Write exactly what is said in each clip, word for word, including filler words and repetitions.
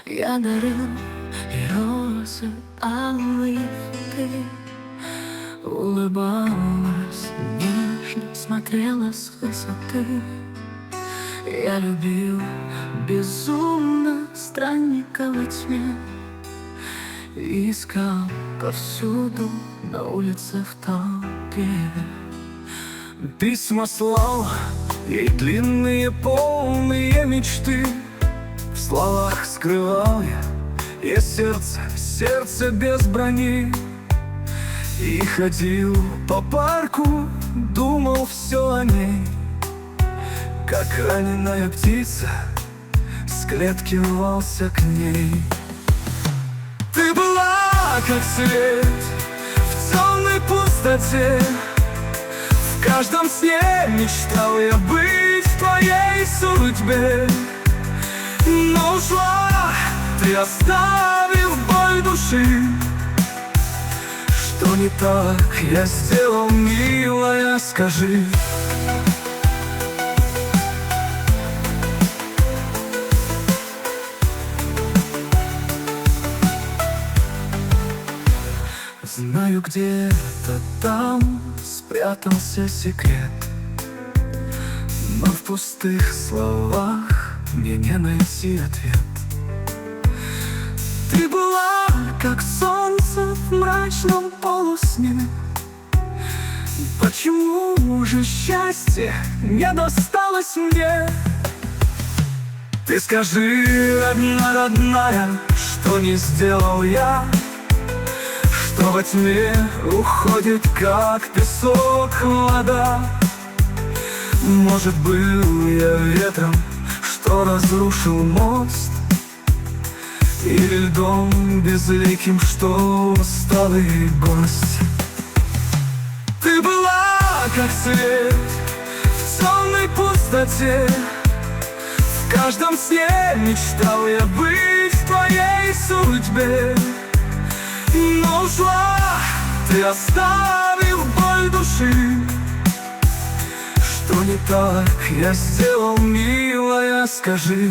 Я дарил и розы алые ты улыбалась, нежно смотрела с высоты. Я любил безумно странника во тьме, искал повсюду, на улице, в толпе. Письма слал и длинные полные мечты. В словах скрывал я и сердце, сердце без брони. И ходил по парку, думал все о ней, как раненая птица с клетки рвался к ней. Ты была, как свет в темной пустоте. В каждом сне мечтал я быть в твоей судьбе. Но ушла ты, оставив боль души. Что не так я сделал, милая, скажи? Знаю, где-то там спрятался секрет, но в пустых словах мне не найти ответ. Ты была, как солнце в мрачном полусне. Почему же счастье не досталось мне? Ты скажи, родная, родная, что не сделал я, что во тьме уходит, как песок, вода. Может, был я ветром, что разрушил мост, или льдом безликим, что усталый гость. Ты была, как свет в темной пустоте. В каждом сне мечтал я быть в твоей судьбе. Но ушла ты, оставив боль души. Что не так я сделал, милая, скажи?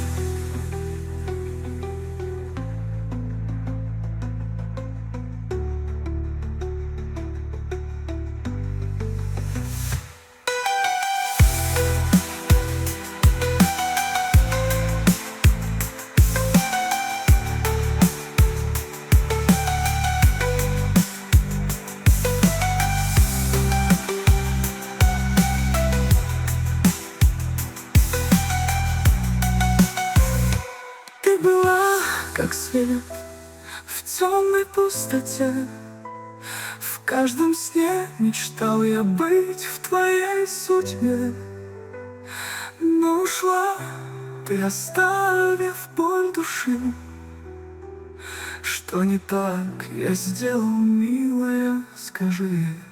Ты была, как свет в темной пустоте. В каждом сне мечтал я быть в твоей судьбе. Но ушла ты, оставив боль души. Что не так я сделал, милая, скажи?